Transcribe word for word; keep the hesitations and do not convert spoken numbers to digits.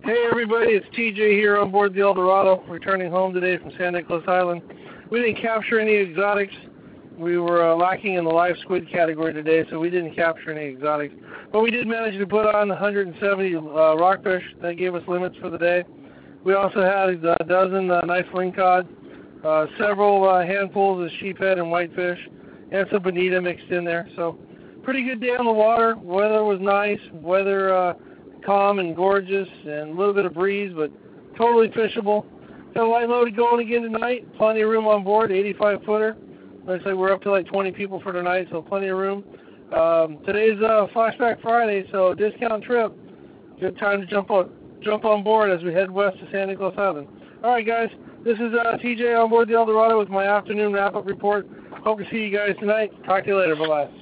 Hey everybody, it's T J here on board the El Dorado, returning home today from San Nicolas Island. We didn't capture any exotics. We were uh, lacking in the live squid category today, so we didn't capture any exotics. But we did manage to put on one hundred seventy uh, rockfish. That gave us limits for the day. We also had a dozen uh, nice lingcod, uh, several uh, handfuls of sheephead and whitefish, and some bonita mixed in there. So pretty good day on the water. Weather was nice. Weather uh, calm and gorgeous, and a little bit of breeze, but totally fishable. Got a light load going again tonight. Plenty of room on board, eighty-five footer. Looks like we're up to like twenty people for tonight, so plenty of room. Um, today's uh, Flashback Friday, so discount trip. Good time to jump on jump on board as we head west to San Nicolas Island. All right, guys, this is uh, T J on board the El Dorado with my afternoon wrap-up report. Hope to see you guys tonight. Talk to you later. Bye-bye.